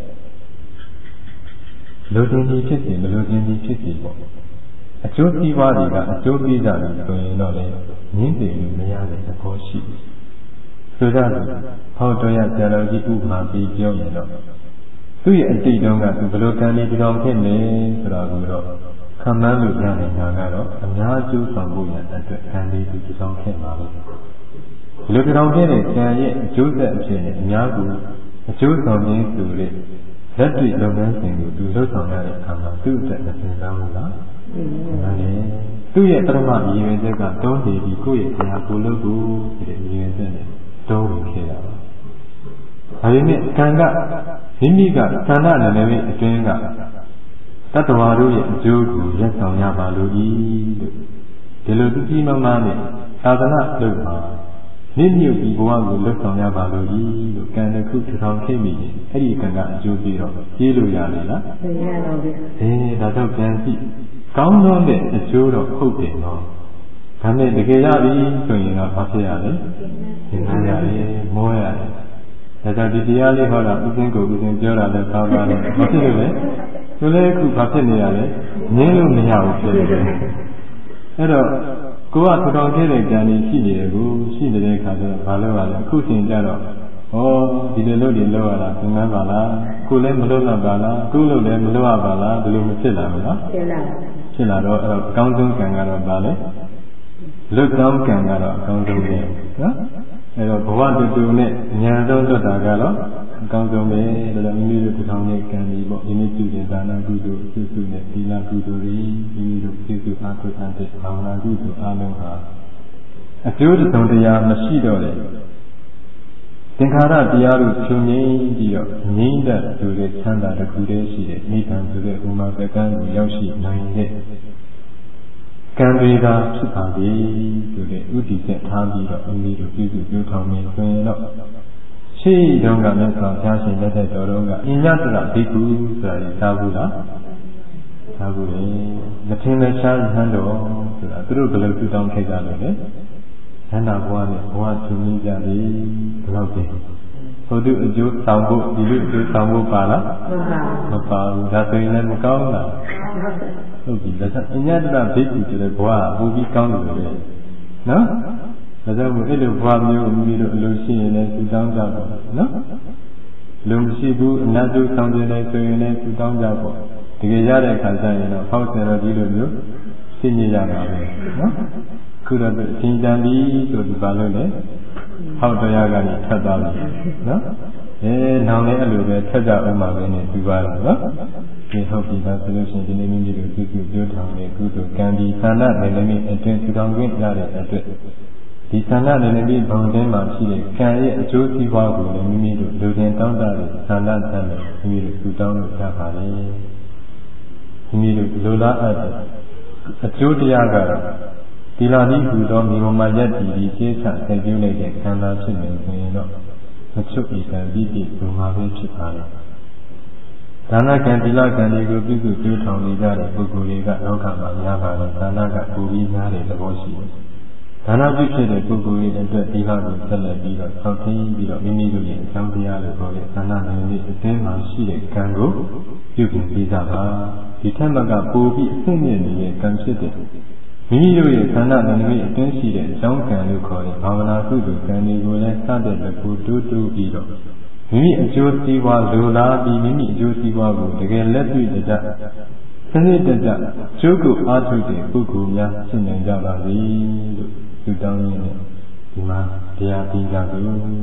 [SPEAKER 1] လူချင်းကြီးဖြစ်စီမလူချင်းကြီးဖြစ်စီပေါ့အကျိုးစီးပွားတွေကအကျိုးပေးကြတယ်ဆိုရင်တော့လေငင်းတယ်လို့မရတဲ့သဘောရှိတယ်ဆိုကြလို့ဟောတော်ရဆရာတော်ကြီးဥပမာပြီးပြောရင်တော့သူ့ရဲ့အတိတ်တုန်းကသူဘယ်လိုကံလေးပြောင်းဖြစ်နေဆိုတာကိုတော့ခံမှန်းလို့ရနေတာကတော့အများအကျိုးဆောင်ဖို့ရတဲ့အတွက်ကံလေးသူပြောင်းဖြစ်မှာလို့ဒီလိုပြောင်းဖြစ်တဲ့ကံရဲ့အကျိုးဆက်အဖြစ်နဲ့အများကိုအကျိုးဆောင်ခြင်းဆိုတဲ့လက်တွေ့လုပ်ငန်းစဉ်ကိုသူလုပ်ဆောင်ရတဲ့အခါမှာသူ့အတွက်မသင်စားဘူးလားမှန်တယ်သူ့ရဲ့ပထမရည်ရွယ်ချက်ကတောင်းနေပြီးကိုယ့်ရဲ့ဆရာကိုလုပ်ဖို့ဆိုတဲ့ရည်ရွယ်ချက်နဲ့တောင်းနေခဲ့တာပါဒါပေမဲ့ကံကမိမိကသန္တာနယ်နိမိတ်အတွင်းကတတ္တဝါတို့ရဲ့အကျိုးကိုရက်ဆောင်ရပါလို့ဤလို့ဒီလိုသူကြီးမမနဲ့သာသနာ့လုပ်ပါမြင့်မြတ်ပြီးဘဝကိုလွတ်ဆောင်ရပါလို့ဤလို့ကံတစ်ခုထထောင်ခဲ့မိရင်အဲ့ဒီကံကအကျိုးပြီးတော့ပြေးလို့ရလေလားမရပါဘူးအေးဒါတော့ပြန်ကြည့်ကောင်းသောတဲ့အကျိုးတော့ဟုတ်တယ်နော်ဒါနဲ့တကယ်ရပြီဆိုရင်တော့ဘာဖြစ်ရလဲသင်္ခါရရတယ်မောရတယ်ဒါကြောင့်ဒီတရားလေးဟောတာဥစဉ်ကိုဥစဉ်ပြောတာလည်းကောင်းပါတယ်မဖြစ်လို့လေသူလည်းအခုဘာဖြစ်နေရလဲငင်းလို့မရဘူးဖြစ်နေတယ်အဲ့တော့ကိုကထူထောင်ခဲ့တဲ့ဉာဏ်ကြီးရှိနေတယ်ကိုရှိနေတဲ့အခါကျတော့ဘာလို့ပါလဲအခုချိန်ကျတော့ဩဒီလိုလုပ်ဒီလုပ်ရတာသင်္ကန်းပါလားကိုလည်းမလုပ်တော့ပါလားကိုလို့လည်းမလုပ်ရပါလားဒီလိုမဖြစ်လာဘူးနော်ဖြစ်လာဖြစ်လာတော့အဲ့တော့အကောင်းဆုံးကံကတော့ပါလေလွတ်ကောင်းကံကတော့အကောင်းဆုံးပဲနော်အဲ့တော့ဘဝတူတူနဲ့ဉာဏ်ဆုံးလွတ်တာကတော့အကောင်းဆုံးပဲဒါတော့မိမိတို့ထူထောင်တဲ့ကံကြီးပေါ့ဒီနေ့ပြုတဲ့ဒါနကုသိုလ်အကျိုးစုနဲ့သီလကုသိုလ်တွေမိမိတို့ပြုစုအားထုတ်တဲ့ဘာဝနာကုသိုလ်အားလုံးဟာအကျိုးတုံတရားမရှိတော့တဲ့သင်္ခါရတရားတို့ချုပ်ငြိမ်းပြီးတော့ငြိမ့်တဲ့ဆိုတဲ့ချမ်းသာတစ်ခုတည်းရှိတဲ့နိဗ္ဗာန်ဆိုတဲ့ဥမာကကံကိုရောက်ရှိနိုင်တဲ့ကံတွေသာဖြစ်ပါလေဆိုတဲ့ဥတည်ချက်ထားပြီးတော့အမိတို့ပြုစုပြောထောင်နေဆိုရင်တော့ရှိတုန်းကမြတ်စွာဘုရားရှင်လက်ထက်တော်တော်ကအညတရဘိက္ခုဆိုတာသာဘူးလားသာဘူးလေမထင်မရှားဟန်တော်ဆိုတာသူတို့ဘယ်လိုပြုတောင်းခဲ့ကြလဲလေဟန္တာဘဝနဲ့ဘဝချုပ်နေကြပြီဘယ်လောက်တည်းဟိုတုအကျိုးဆောင်ဖို့ဒီလိုအကျိုးဆောင်ဖို့ပါလားမပါဘူးဒါဆိုရင်လည်းမကောင်းလားဟုတ်ပြီဒါဆိုအညတရဘိက္ခုဆိုတဲ့ဘဝကပိုပြီးကောင်းတယ်လေနော်ဒါကြောင့်မို့အဲ့လိုဘဝမျိုးမိမိတို့အလိုရှိရင်လည်းသူတောင်းကြပါနော်လုံမရှိဘူးအနတ္တုဆောင်ခြင်းလည်းဆိုရင်လည်းသူတောင်းကြပါတကယ်ရတဲ့အခါကျရင်တော့ဟောက်ဆယ်တော်ဒီလိုမျိုးသိနေရပါမယ်နော်ခုတော့အရှင်တန်ဒီဆိုဒီပါလို့လေဟောက်တရားကနေထပ်သွားပြီနော်အဲနောင်လည်းအဲ့လိုပဲထပ်ကြအောင်ပါပဲနဲ့ပြီးပါတော့နော်ဒီဟုတ်ပြီဒါဆိုလို့ရှိရင်ဒီနေ့မိမိတို့ပြုစုပြောထောင်တဲ့ကုသိုလ်ကံဒီသန္တာနယ်နိမိတ်အတွင်းထူထောင်ခွင့်ရတဲ့အတွက်ဒီသန္တာနယ်နိမိတ်ဘုံထဲမှာရှိတဲ့ကံရဲ့အကျိုးစီးပွားကိုလည်းမိမိတို့လူတင်တောင်းတတဲ့သန္တာသံနဲ့မိမိတို့ထူထောင်လို့ရပါတယ်မိမိတို့လူလားအပ်တဲ့အကျိုးတရားကတော့ဒီလာပြီးဟူသောမြေပေါ်မှာရက်တည်ပြီးရှင်းချဆက်ပြုလိုက်တဲ့ခန္ဓာဖြစ်နေဆိုရင်တော့မချုပ်ဤကံပြီးပြီးဘုံမှာပဲဖြစ်ပါလေဒါနကံဒီလကံတွေကိုပြုစုပြောထောင်နေကြတဲ့ပုဂ္ဂိုလ်တွေကလောကမှာများပါတယ်ဒါနကပူပြီးများတဲ့သဘောရှိတယ်ဒါနပြုဖြစ်တဲ့ပုဂ္ဂိုလ်တွေအတွက်ဒီလကိုဆက်လက်ပြီးတော့ဆောက်သိမ်းပြီးတော့မိမိတို့ရဲ့အကြောင်းတရားလို့ခေါ်တဲ့ဒါနနယ်မြေအတင်းမှာရှိတဲ့ကံကိုပြုပြင်ပေးကြပါဒီထက်မှကပူပြီးအဆင့်မြင့်နေတဲ့ကံဖြစ်တဲ့မိမိတို့ရဲ့သန္တာနယ်နိမိတ်အတွင်းရှိတဲ့အကြောင်းကံလို့ခေါ်တဲ့ဘာဝနာကုသိုလ်ကံတွေကိုလည်းစတဲ့တကူတူးတူးပြီးတော့မိမိအကျိုးစီးပွားလိုလားပြီးမိမိအကျိုးစီးပွားကိုတကယ်လက်တွေ့တကျစနစ်တကျကျိုးကိုအားထုတ်တဲ့ပုဂ္ဂိုလ်များရှင်းနိုင်ကြပါစေလို့သူတောင်းရင်းနဲ့ဒီမှာတရားပြီးကြကုန်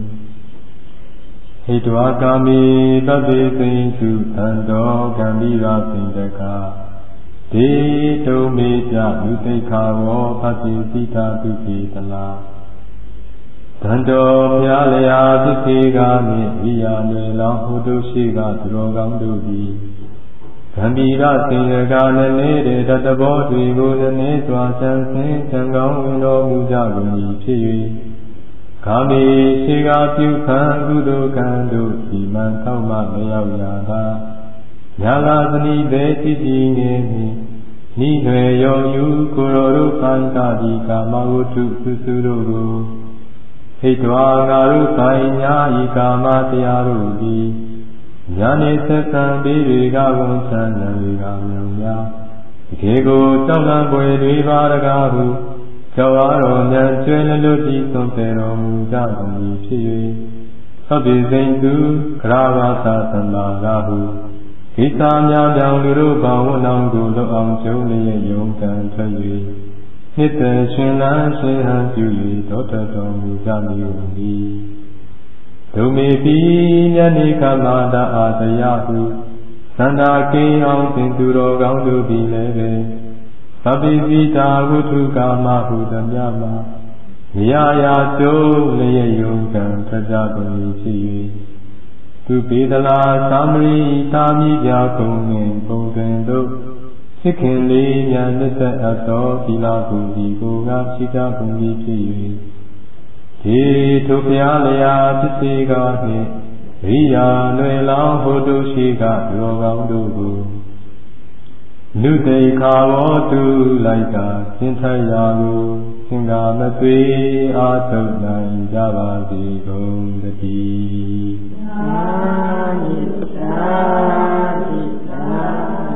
[SPEAKER 1] ဟိတဝါကာမိတတိသိဉ္စုသံတော်ကံပြီးရာစိန်တကာဒေတုံမေကြလူသိခါဝောပတိသိတာဒုတိတလားတန်တော်ဖျားလျာသစ္စေကာနှင့်ဝိယာလွယ်လောင်းဟိုတုရှိကသူတော်ကောင်းတို့သည်ဂံဘီရစင်ရကာလည်းနေတဲ့တတဘောတွေကိုလည်းနေစွာဆန်းဆင်းဆံကောင်းဝင်တော်မူကြကုန်၏ဖြစ်၍ခါမီရှိကပြုခံကုသိုလ်ကံတို့ဒီမှန်ထောက်မှမရောက်ရတာညာလာသနီသေးတည်တည်ငယ်မီနိွယ်ရောယူကိုရောတို့ပန္တာဒီကာမဝတ္ထုသုစုတို့ကိုဟိတဝါငါတို့ဆိုင်ညာဤကာမတရားတို့သည်ညာနေဆက်ဆံပြီးတွေကဝန်ချမ်းဉာဏ်တွေကမြောင်များတကယ်ကိုတောင်းလန့်ပွေတွေပါတကားဟုကြောက်အားတော်ဉာဏ်ကျွဲလွတ်ပြီးသွန်ပေတော်မူကြကုန်၏ဖြစ်၍သဗ္ဗေစိန်သူခရဘာသာသမာရာဟုကိစ္စများပြောင်းလူတို့ဘောင်ဝနောင်ကိုလွတ်အောင်ကျုံလျက်ယုံကံထွက်၍နှစ်သက်ရှင်လန်းရှင်ဟန်ပြု၍တောတတော်မူကြမည်ဟု၏ဒုမေတိမြတ်နိခမတာအာတယဟုသန္တာကိအောင်သင်သူတော်ကောင်းတို့သည်လည်းပဲသဗ္ဗိတိတာဝုထုကာမဟုသမျှမှာမြာယာကျုံလျက်ယုံကံထွက်ကြကုန်၏ဖြစ်၍သူပေဒလာသာမရိသာမိပြကုံနှင့်ပုံတွင်တို့စိတ်ခင်လေးများနစ်သက်အပ်သောသီလကုသိကိုငါရှိကြကုန်၏ဖြစ်၍ဒီထိုဘုရားလျာဖြစ်စေကားနှင့်ရိယာလွယ်လောင်းဟိုတုရှိကသူတော်ကောင်းတို့ကိုလူသိခါဝေါတုလိုက်ကသင်ထရာကိုသင်္ကာမသွေအာထုတ်နိုင်ကြပါစေကုန်တည်းသာဓုသာဓုသာ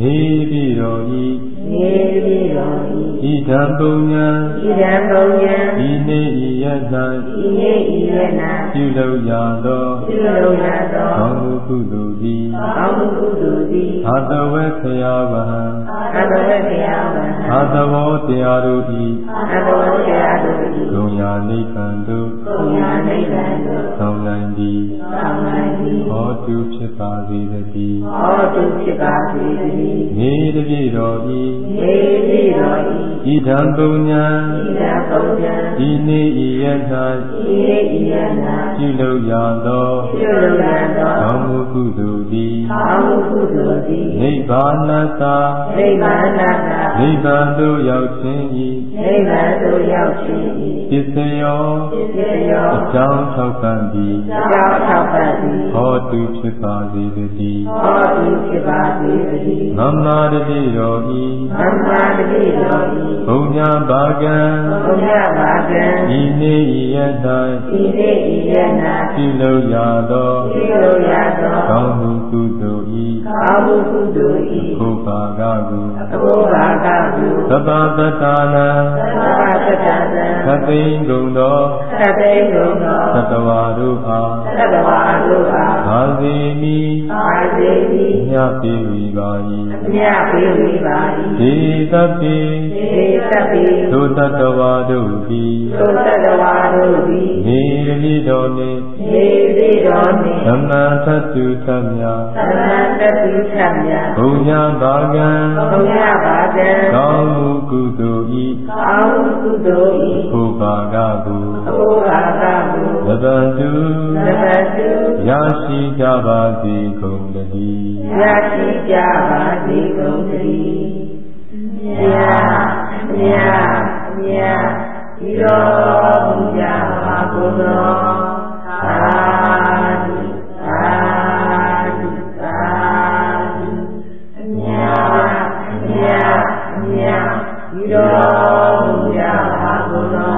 [SPEAKER 1] နေပြီးတော်ဤ
[SPEAKER 2] နေပြီးတော်ဤ
[SPEAKER 1] ဣဒံပုံညာ
[SPEAKER 2] ဣဒံပုံညာ
[SPEAKER 1] ဤနေဤယတံ
[SPEAKER 2] ဤနေဤယတံ
[SPEAKER 1] ပြုလုပ်ရသော
[SPEAKER 2] ပြုလုပ်ရသော
[SPEAKER 1] ကောင်းမှုကုသိုလ်သည်
[SPEAKER 2] ကောင်းမှုကုသိုလ်သည်
[SPEAKER 1] အာတဝေခယာဝဟံ
[SPEAKER 2] အာတဝေခယာဝဟံ
[SPEAKER 1] အာတဝောတရားတို့ဤ
[SPEAKER 2] အာတဝောတရားတို့ဤ
[SPEAKER 1] ဂုံယာနိဗ္ဗာန်သို့
[SPEAKER 2] ဂုံယာနိဗ္ဗာန်သို့
[SPEAKER 1] ဆောင်နိုင်သည်
[SPEAKER 2] ဆောင်နိုင်သည်
[SPEAKER 1] ဟောတုဖြစ်ပါစေတည်း
[SPEAKER 2] ဟောတုဖြစ်ပါစေတည်း
[SPEAKER 1] နေတပြည့်တော်ဤ
[SPEAKER 2] နေတပြည့်တော်ဤ
[SPEAKER 1] ဣဒံပုံညာ
[SPEAKER 2] ဣဒံပုံညာ
[SPEAKER 1] ဤနေဤယတံ
[SPEAKER 2] ဤနေဤယတံ
[SPEAKER 1] ပြုလုပ်ရသော
[SPEAKER 2] ပြုလုပ်ရသော
[SPEAKER 1] ကောင်းမှုကုသိုလ်သည်
[SPEAKER 2] ကောင်းမှုကုသိုလ်သည်
[SPEAKER 1] နိဗ္ဗာန်သာ
[SPEAKER 2] နိဗ္ဗာန်သာ
[SPEAKER 1] နိဗ္ဗာန်သို့ရောက်ခြင်းဤ
[SPEAKER 2] နိဗ္ဗာန်သို့ရောက်ခြင်းဤ
[SPEAKER 1] ပစ္စယော
[SPEAKER 2] ပစ္စယော
[SPEAKER 1] အကြောင်းထောက်ပံ့သည်
[SPEAKER 2] အကြောင်းထောက်ပံ့သည်
[SPEAKER 1] ဟောတုဖြစ်ပါစေတည်း
[SPEAKER 2] ဟောတုဖြစ်ပါစေတည်း
[SPEAKER 1] မမ္မာတတိတော်ဤ
[SPEAKER 2] မမ္မာတတိတော်ဤ
[SPEAKER 1] ဘုံညာဘာကံ
[SPEAKER 2] ဘုံညာဘာကံ
[SPEAKER 1] ဤနေဤယတံ
[SPEAKER 2] ဤနေဤယတံ
[SPEAKER 1] ပြုလုပ်ရသော
[SPEAKER 2] ပြုလုပ်ရသော
[SPEAKER 1] ကောင်းမှုကုသိုလ်ဤ
[SPEAKER 2] ကောင်းမှုကုသိုလ်ဤ
[SPEAKER 1] ဘုဘာကကို
[SPEAKER 2] ဘုဘာကကို
[SPEAKER 1] သဗ္ဗတတ္တနာ
[SPEAKER 2] သဗ္ဗတတ္တနာ
[SPEAKER 1] သတ္တိဂုံသော
[SPEAKER 2] သတ္တိဂုံသော
[SPEAKER 1] သတ္တဝါတို့အား
[SPEAKER 2] သတ္တဝါတို့အား
[SPEAKER 1] ဘာစေမိ
[SPEAKER 2] ဘာစေမိ
[SPEAKER 1] မြတ်ပေဝီပါ၏
[SPEAKER 2] မြတ်ပေဝီပါ၏
[SPEAKER 1] ဒေသပိ
[SPEAKER 2] ဒေသပိ
[SPEAKER 1] သောတတ္တဝါတို့သည်
[SPEAKER 2] သောတတ္တဝါတို့သည်
[SPEAKER 1] နေရည်တော်နှင့်
[SPEAKER 2] နေရည်တော်နှင့်
[SPEAKER 1] သမ္မာသတ္တုသမြ
[SPEAKER 2] သမ္မာသတ္တုသမြ
[SPEAKER 1] ဘုံညာဘာကံ
[SPEAKER 2] ဘုံညာဘာကံ
[SPEAKER 1] ကောင်းမှုကုသိုလ်ဤ
[SPEAKER 2] ကောင်းမှုကုသိုလ်ဤ
[SPEAKER 1] ဘုဘာကကို
[SPEAKER 2] ဘုဘာကကို
[SPEAKER 1] သဗ္ဗတု
[SPEAKER 2] သဗ္ဗတု
[SPEAKER 1] ရရှိကြပါစေကုန်တည်း
[SPEAKER 2] ရရှိကြပါစေကုန်တည်းမြတ်မြတ်မြတ်ဤတော်မူကြပါကုန်သောသာဓုသာဓုသာဓုမြတ်မြတ်မြတ်ဤတော်မူကြပါကုန်သော